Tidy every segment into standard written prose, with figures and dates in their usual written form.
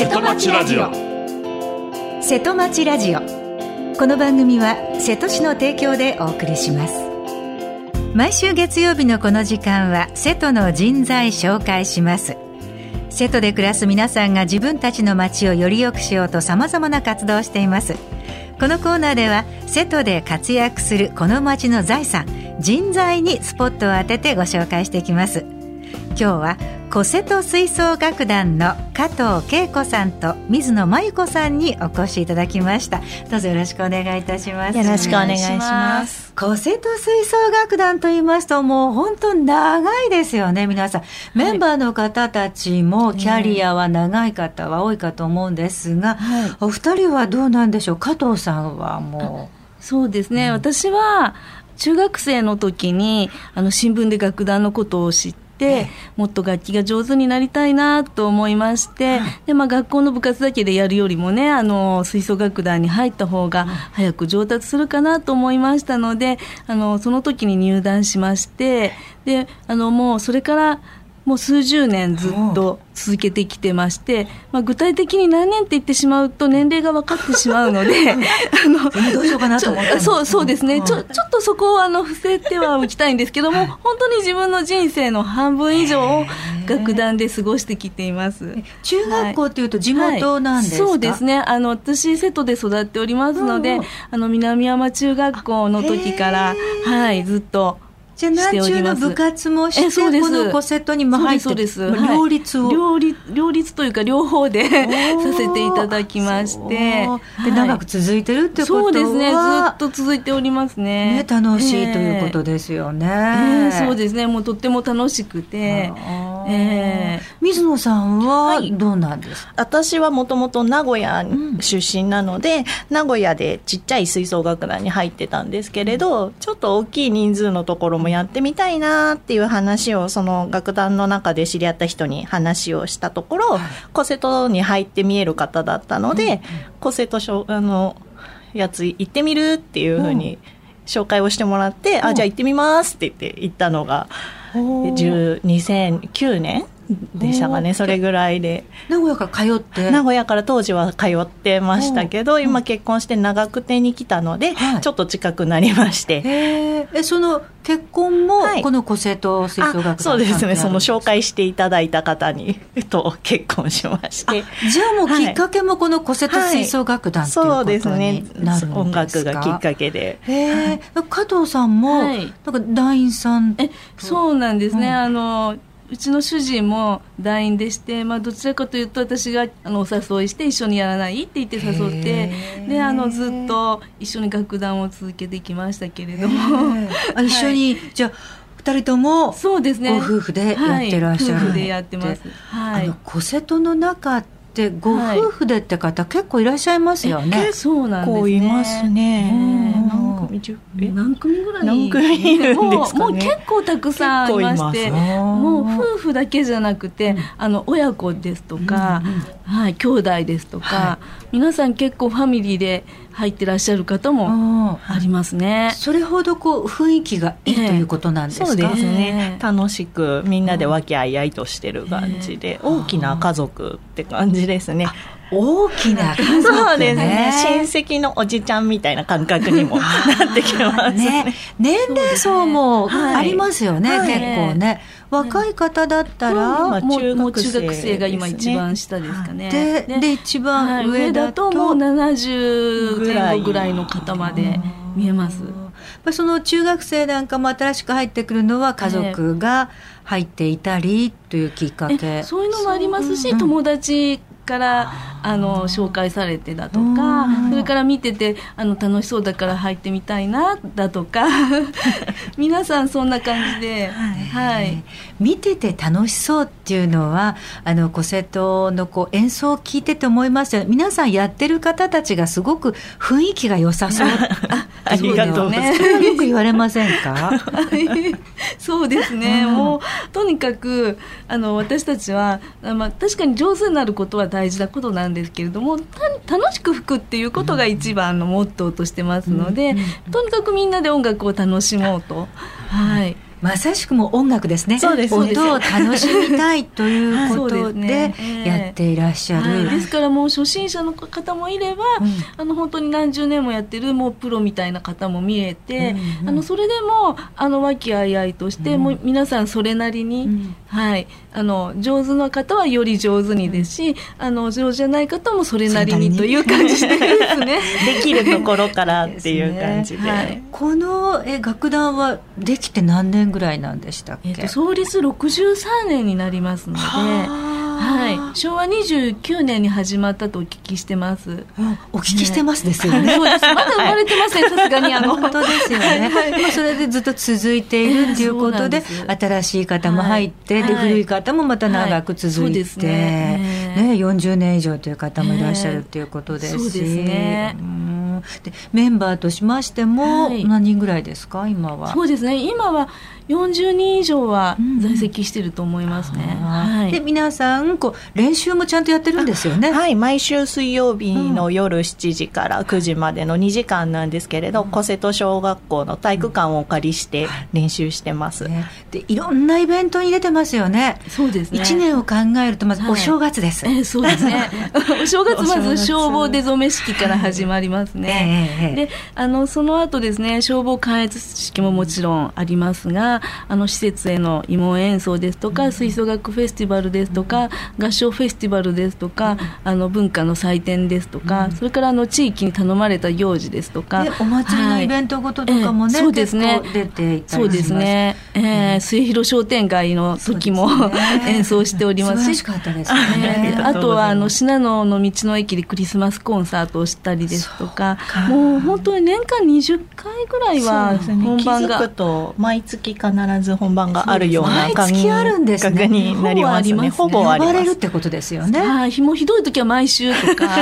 瀬戸町ラジオ。 瀬戸町ラジオ。この番組は瀬戸市の提供でお送りします。毎週月曜日のこの時間は瀬戸の人材紹介します。瀬戸で暮らす皆さんが自分たちの町をより良くしようと様々な活動をしています。このコーナーでは瀬戸で活躍するこの町の財産、人材にスポットを当ててご紹介していきます。今日は小瀬戸吹奏楽団の加藤恵子さんと水野真由子さんにお越しいただきました。どうぞよろしくお願いいたします。 よろしくお願いします。 小瀬戸吹奏楽団と言いますともう本当長いですよね。皆さんメンバーの方たちもキャリアは長い方は多いかと思うんですが、お二人はどうなんでしょう。加藤さんはもう。 そうですね、私は中学生の時に新聞で楽団のことを知ってもっと楽器が上手になりたいなと思いまして、で、学校の部活だけでやるよりもね吹奏楽団に入った方が早く上達するかなと思いましたのでその時に入団しまして、でもうそれからもう数十年ずっと続けてきてまして、具体的に何年って言ってしまうと年齢が分かってしまうのでどうしようかなと思ってそうですね、ちょっとそこを伏せてはおきたいんですけども、本当に自分の人生の半分以上を楽団で過ごしてきています。 中学校っていうと地元なんですか？ そうですね、私瀬戸で育っておりますので、南山中学校の時から、ずっとじゃあ何中の部活もしてこの小瀬戸にも入って両立を、 両立というか両方でさせていただきまして、 で長く続いてるってことは、 そうですね、ずっと続いております ね。 楽しいということですよね。 そうですね、もうとっても楽しくて、 水野さんはどうなんですか？ 私はもともと名古屋出身なので、名古屋でちっちゃい吹奏楽団に入ってたんですけれど、ちょっと大きい人数のところもやってみたいなっていう話をその楽団の中で知り合った人に話をしたところ、小瀬戸に入って見える方だったので、小瀬戸やつ行ってみるっていうふうに紹介をしてもらって、じゃあ行ってみますって言って行ったのが2009年でしたかね。それぐらいで名古屋から通って、 名古屋から当時は通ってましたけど、今結婚して長久手に来たので、ちょっと近くなりまして、 その結婚もこの小瀬戸吹奏楽団、 そうですね、その紹介していただいた方にと結婚しまして、 じゃあもうきっかけもこの小瀬戸吹奏楽団っていうことになるんですか？ そうですね、音楽がきっかけで。 加藤さんも、なんか団員さんそうなんですね、うちの主人も団員でして、どちらかというと私がお誘いして一緒にやらないって言って誘って、でずっと一緒に楽団を続けてきましたけれども、 一緒に、じゃあ2人ともそうですね、 ご夫婦でやってらっしゃる、 夫婦でやってます。 小瀬戸の中ってご夫婦でって方、結構いらっしゃいますよね。 そうなんですね、 結構いますね。 何組ぐらい何組いるんですかね。 もう結構たくさんいまして、もう夫婦だけじゃなくて、親子ですとか、兄弟ですとか、皆さん結構ファミリーで入ってらっしゃる方もありますね。 それほど雰囲気がいいということなんですか？ そうですね、楽しくみんなで和気あいあいとしてる感じで、大きな家族って感じですね。 大きな家族ね。 そうですね、親戚のおじちゃんみたいな感覚にもなってきますね。 年齢層もありますよね、結構ね。若い方だったら、 もう中学生が今一番下ですかね。 で一番上だともう70前後ぐらいの方まで見えます。 その中学生なんかも新しく入ってくるのは家族が入っていたりというきっかけ、 そういうのもありますし、友達から紹介されてだとか、それから見てて楽しそうだから入ってみたいなだとか皆さんそんな感じで、 見てて楽しそうっていうのは小瀬戸の演奏を聞いてて思いますよ。皆さんやってる方たちがすごく雰囲気が良さそうありがとうございます。 それはよく言われませんか？ そうですね、もうとにかく私たちは、確かに上手になることは大事なことなんですけれども、楽しく吹くっていうことが一番のモットーとしてますので、とにかくみんなで音楽を楽しもうと、 まさしくも音楽ですね。 そうです。 音を楽しみたいということでやっていらっしゃる。 ですからもう初心者の方もいれば、本当に何十年もやってるもうプロみたいな方も見えて、それでも和気あいあいとして、もう皆さんそれなりに、上手な方はより上手にですし、上手じゃない方もそれなりにという感じですね。 できるところからっていう感じで。 この楽団はできて何年ぐらいなんでしたっけ？ 創立63年になりますので、昭和29年に始まったとお聞きしてます。 お聞きしてますですよね。 そうです。まだ生まれてません、さすがに本当ですよね。それでずっと続いているっていうことで、新しい方も入って、で古い方もまた長く続いて、40年以上という方もいらっしゃるっていうことですし、 そうですね。 でメンバーとしましても何人ぐらいですか、今は？ そうですね、今は40人以上は在籍していると思いますね。 で皆さん練習もちゃんとやってるんですよね。 はい、毎週水曜日の夜7時から9時までの2時間なんですけれど、小瀬戸小学校の体育館をお借りして練習してます。 でいろんなイベントに出てますよね。 そうですね。 1年を考えるとまずお正月です。 そうですね。お正月まず消防出初め式から始まりますね。でその後ですね、消防観閲式ももちろんありますが、施設への慰問演奏ですとか、吹奏楽フェスティバルですとか、合唱フェスティバルですとか、文化の祭典ですとか、それから地域に頼まれた行事ですとか、 お祭りのイベントごととかもね、 そうですね、 結構出ていたりします。 そうですね、末広商店街の時も、演奏しておりますし、 素晴らしかったですね。 あとは信濃の道の駅でクリスマスコンサートをしたりですとか、もう本当に年間20回ぐらいは本番が、 気づくと毎月必ず本番があるような感覚になりますね。 ほぼあります。 呼ばれるってことですよね。 もうひどい時は毎週とか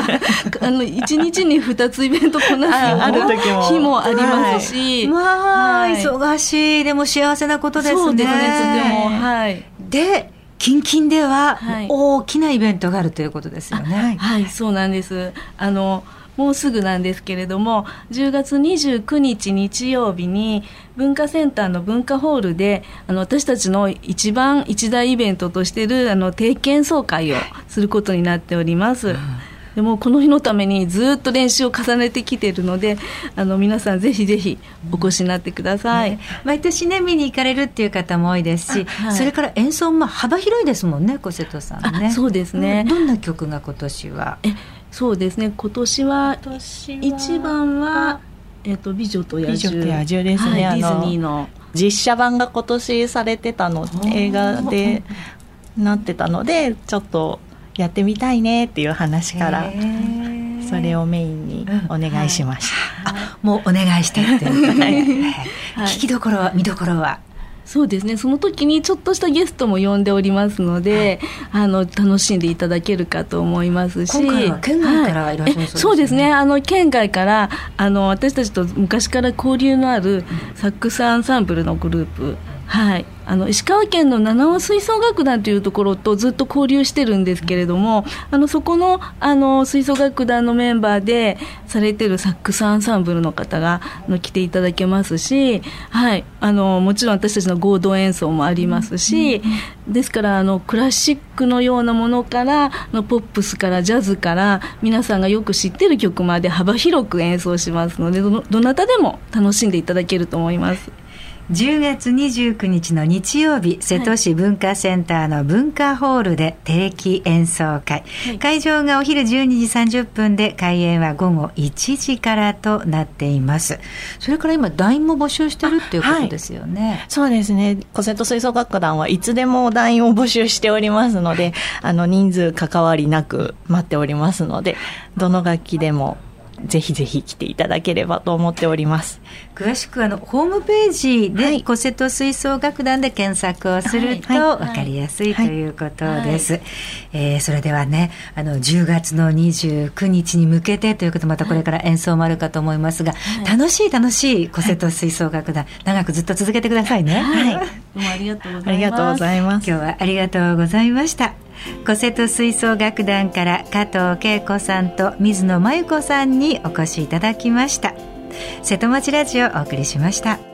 1日に2つイベントこなす日もありますし、 忙しい、でも幸せなことですね。 そうですね、とても。 で近々では大きなイベントがあるということですよね。 そうなんです。もうすぐなんですけれども、10月29日日曜日に文化センターの文化ホールで私たちの一大イベントとしている定期演奏会をすることになっております。でもこの日のためにずっと練習を重ねてきているので、皆さんぜひぜひお越しになってください。 毎年ね見に行かれるっていう方も多いですし、それから演奏も幅広いですもんね、小瀬戸さんね。 そうですね。 どんな曲が今年は？ そうですね、今年は一番は、美女と野獣ですね。 ディズニーの実写版が今年されてたの、映画でなってたので、ちょっとやってみたいねっていう話からそれをメインにお願いしました。 もうお願いしてって聞きどころは見どころは？ そうですね、その時にちょっとしたゲストも呼んでおりますので、楽しんでいただけるかと思いますし、 今回は県外からいらっしゃるそうですね。 そうですね、県外から私たちと昔から交流のあるサックスアンサンブルのグループ、石川県の七尾吹奏楽団というところとずっと交流してるんですけれども、そこの吹奏楽団のメンバーでされてるサックスアンサンブルの方が来ていただけますし、もちろん私たちの合同演奏もありますし、ですからクラシックのようなものからポップスからジャズから皆さんがよく知ってる曲まで幅広く演奏しますので、どなたでも楽しんでいただけると思います。 10月29日の日曜日、瀬戸市文化センターの文化ホールで定期演奏会、会場がお昼12時30分で、開演は午後1時からとなっています。それから今団員も募集してるっていうことですよね。 そうですね、小瀬戸吹奏楽団はいつでも団員を募集しておりますので、人数関わりなく待っておりますので、どの楽器でもぜひぜひ来ていただければと思っております。 詳しくホームページで小瀬戸吹奏楽団で検索をすると分かりやすいということです。それではね、10月の29日に向けてということ、またこれから演奏もあるかと思いますが、楽しい小瀬戸吹奏楽団、長くずっと続けてくださいね。 どうもありがとうございます。 ありがとうございます。 今日はありがとうございました。小瀬戸吹奏楽団から加藤恵子さんと水野真由子さんにお越しいただきました。瀬戸町ラジオをお送りしました。